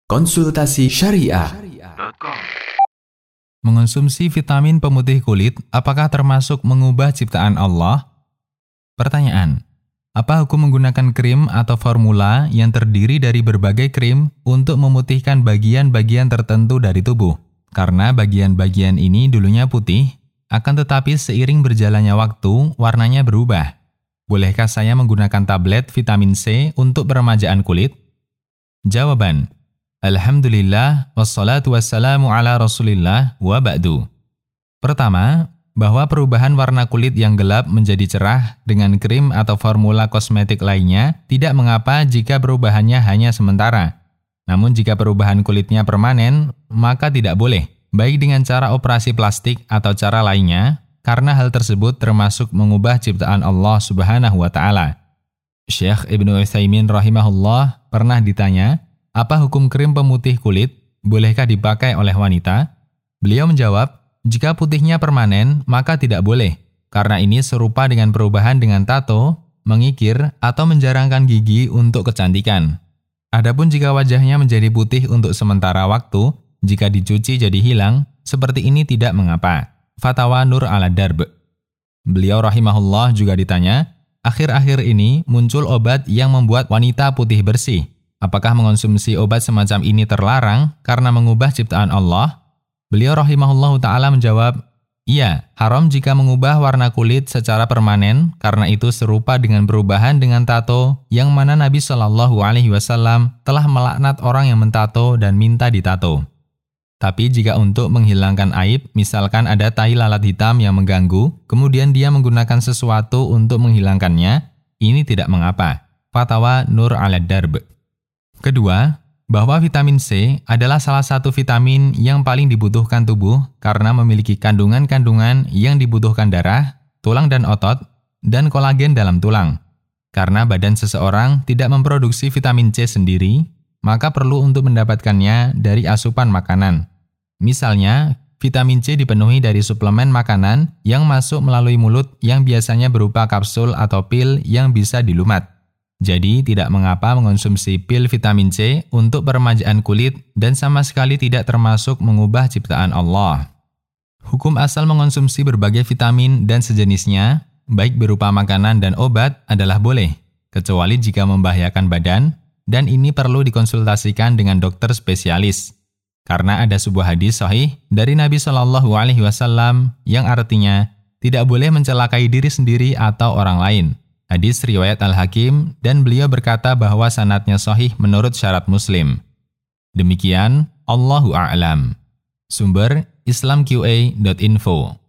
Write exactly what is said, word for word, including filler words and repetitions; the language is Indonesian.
Konsultasi Syariah. Mengonsumsi vitamin pemutih kulit apakah termasuk mengubah ciptaan Allah? Pertanyaan: apa hukum menggunakan krim atau formula yang terdiri dari berbagai krim untuk memutihkan bagian-bagian tertentu dari tubuh? Karena bagian-bagian ini dulunya putih, akan tetapi seiring berjalannya waktu, warnanya berubah. Bolehkah saya menggunakan tablet vitamin C untuk peremajaan kulit? Jawaban: Alhamdulillah, wassalatu wassalamu ala rasulillah, wa ba'du. Pertama, bahwa perubahan warna kulit yang gelap menjadi cerah dengan krim atau formula kosmetik lainnya tidak mengapa jika perubahannya hanya sementara. Namun jika perubahan kulitnya permanen, maka tidak boleh, baik dengan cara operasi plastik atau cara lainnya, karena hal tersebut termasuk mengubah ciptaan Allah Subhanahu wa Ta'ala. Syekh Ibnu Utsaimin rahimahullah pernah ditanya, apa hukum krim pemutih kulit? Bolehkah dipakai oleh wanita? Beliau menjawab, jika putihnya permanen, maka tidak boleh, karena ini serupa dengan perubahan dengan tato, mengikir, atau menjarangkan gigi untuk kecantikan. Adapun jika wajahnya menjadi putih untuk sementara waktu, jika dicuci jadi hilang, seperti ini tidak mengapa. Fatwa Nur ala Darb. Beliau rahimahullah juga ditanya, akhir-akhir ini muncul obat yang membuat wanita putih bersih. Apakah mengonsumsi obat semacam ini terlarang karena mengubah ciptaan Allah? Beliau rahimahullah ta'ala menjawab, iya, haram jika mengubah warna kulit secara permanen karena itu serupa dengan perubahan dengan tato yang mana Nabi Shallallahu Alaihi Wasallam telah melaknat orang yang mentato dan minta ditato. Tapi jika untuk menghilangkan aib, misalkan ada tai lalat hitam yang mengganggu, kemudian dia menggunakan sesuatu untuk menghilangkannya, ini tidak mengapa. Fatwa Nur ala Darb. Kedua, bahwa vitamin C adalah salah satu vitamin yang paling dibutuhkan tubuh karena memiliki kandungan-kandungan yang dibutuhkan darah, tulang dan otot, dan kolagen dalam tulang. Karena badan seseorang tidak memproduksi vitamin C sendiri, maka perlu untuk mendapatkannya dari asupan makanan. Misalnya, vitamin C dipenuhi dari suplemen makanan yang masuk melalui mulut yang biasanya berupa kapsul atau pil yang bisa dilumat. Jadi, tidak mengapa mengonsumsi pil vitamin C untuk peremajaan kulit dan sama sekali tidak termasuk mengubah ciptaan Allah. Hukum asal mengonsumsi berbagai vitamin dan sejenisnya, baik berupa makanan dan obat, adalah boleh, kecuali jika membahayakan badan, dan ini perlu dikonsultasikan dengan dokter spesialis. Karena ada sebuah hadis sahih dari Nabi Shallallahu Alaihi Wasallam yang artinya tidak boleh mencelakai diri sendiri atau orang lain. Hadis riwayat Al-Hakim dan beliau berkata bahwa sanadnya sahih menurut syarat Muslim. Demikian, Allahu a'lam. Sumber islamqa dot info.